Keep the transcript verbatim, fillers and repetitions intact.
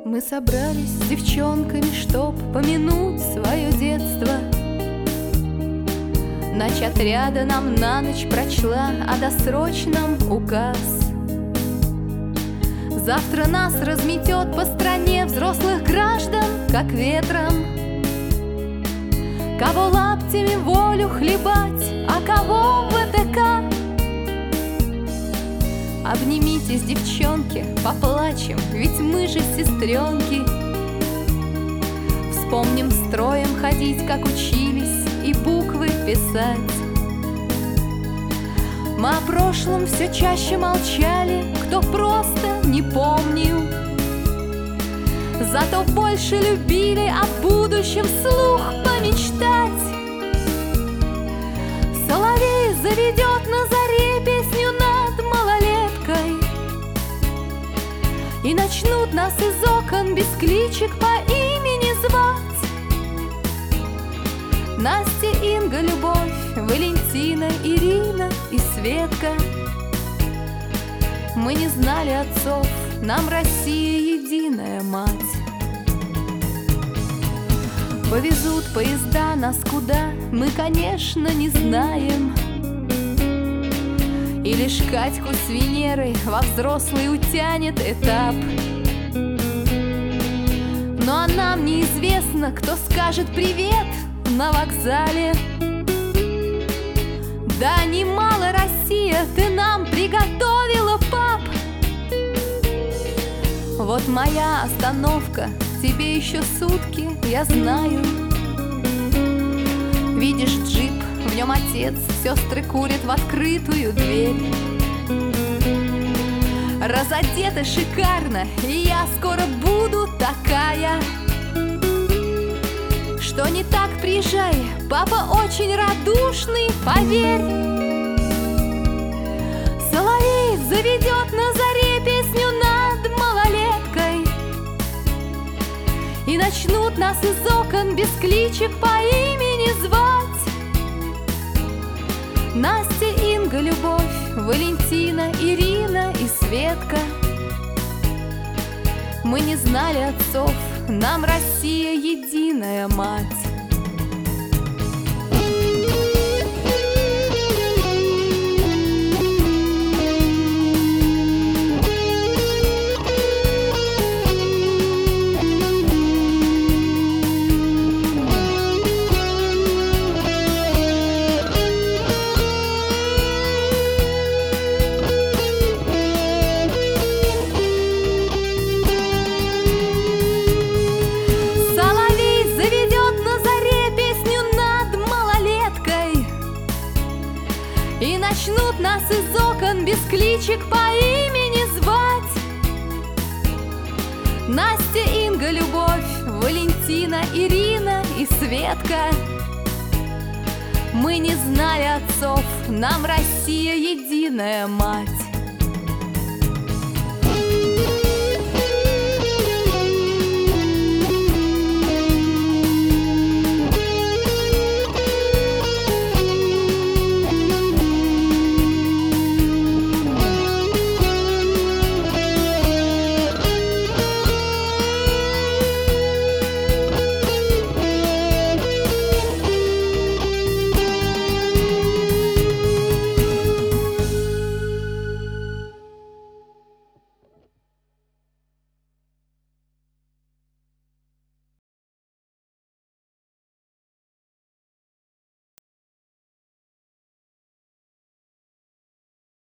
Мы собрались с девчонками, чтоб помянуть свое детство. Ночь отряда нам на ночь прочла о досрочном указ. Завтра нас разметет по стране взрослых граждан, как ветром. Кого лаптями волю хлебать, а кого в ВТК. Обнимитесь, девчонки, поплачем, ведь мы же сестренки. Вспомним строем ходить, как учились, и буквы писать. Мы о прошлом все чаще молчали, кто просто не помнил. Зато больше любили о будущем вслух помечтать. Соловей заведет на заре песню над малолеткой, и начнут нас из окон без кличек по имени звать. Настя, Инга, Любовь, Валентина, Ирина и Светка. Мы не знали отцов, нам Россия единая мать. Повезут поезда нас куда, мы, конечно, не знаем. И лишь Катьку с Венерой во взрослый утянет этап. Ну а нам неизвестно, кто скажет привет на вокзале. Да немало, Россия, ты нам приготовила, пап. Вот моя остановка, тебе еще сутки, я знаю. Видишь джип, в нем отец, сестры курят в открытую дверь. Разодета шикарно, и я скоро буду такая. Что не так, приезжай, папа очень радушный, поверь. Соловей заведет на заре песню над малолеткой, и начнут нас из окон без кличек по имени звать. Настя, Инга, Любовь, Валентина, Ирина и Светка. Мы не знали отцов, нам Россия единая мать. И начнут нас из окон без кличек по имени звать. Настя, Инга, Любовь, Валентина, Ирина и Светка. Мы не знали отцов, нам Россия единая мать.